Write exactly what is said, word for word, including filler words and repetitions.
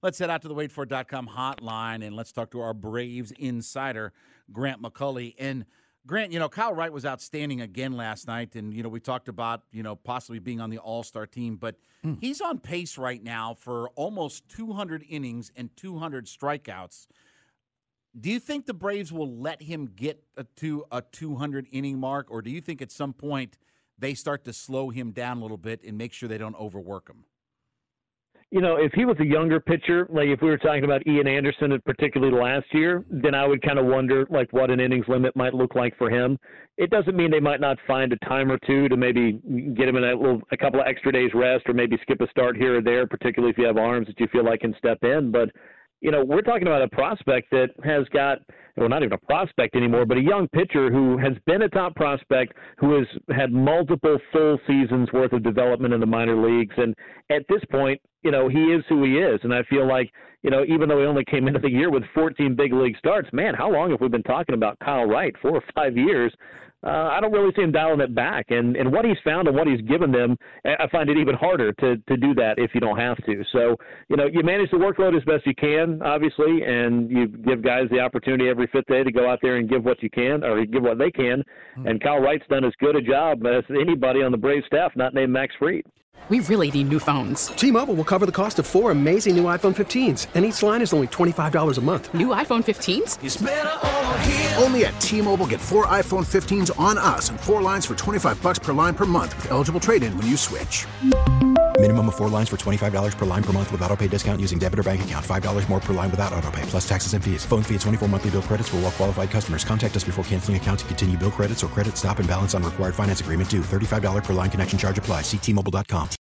Let's head out to the wait for it dot com hotline, and let's talk to our Braves insider, Grant McCulley. And, Grant, you know, Kyle Wright was outstanding again last night, and, you know, we talked about, you know, possibly being on the All-Star team, but mm. he's on pace right now for almost two hundred innings and two hundred strikeouts. Do you think the Braves will let him get a to a two hundred inning mark, or do you think at some point they start to slow him down a little bit and make sure they don't overwork him? You know, if he was a younger pitcher, like if we were talking about Ian Anderson, particularly last year, then I would kind of wonder like what an innings limit might look like for him. It doesn't mean they might not find a time or two to maybe get him in a little, a couple of extra days rest, or maybe skip a start here or there, particularly if you have arms that you feel like can step in. But you know, we're talking about a prospect that has got, well, not even a prospect anymore, but a young pitcher who has been a top prospect, who has had multiple full seasons worth of development in the minor leagues. And at this point, you know, he is who he is. And I feel like, you know, even though he only came into the year with fourteen big league starts, man, how long have we been talking about Kyle Wright? Four or five years. Uh, I don't really see him dialing it back. And, and what he's found and what he's given them, I find it even harder to, to do that if you don't have to. So, you know, you manage the workload as best you can, obviously, and you give guys the opportunity every fifth day to go out there and give what you can, or give what they can. Mm-hmm. And Kyle Wright's done as good a job as anybody on the Braves staff, not named Max Fried. We really need new phones. T-Mobile will cover the cost of four amazing new iPhone fifteens, and each line is only twenty-five dollars a month. New iPhone fifteens? It's better over here. Only at T-Mobile, get four iPhone fifteens on us and four lines for twenty-five dollars per line per month with eligible trade-in when you switch. Minimum of four lines for twenty-five dollars per line per month with autopay discount using debit or bank account. five dollars more per line without autopay, plus taxes and fees. Phone fee at twenty-four monthly bill credits for well-qualified customers. Contact us before canceling account to continue bill credits or credit stop and balance on required finance agreement due. thirty-five dollars per line connection charge applies. See T Mobile dot com.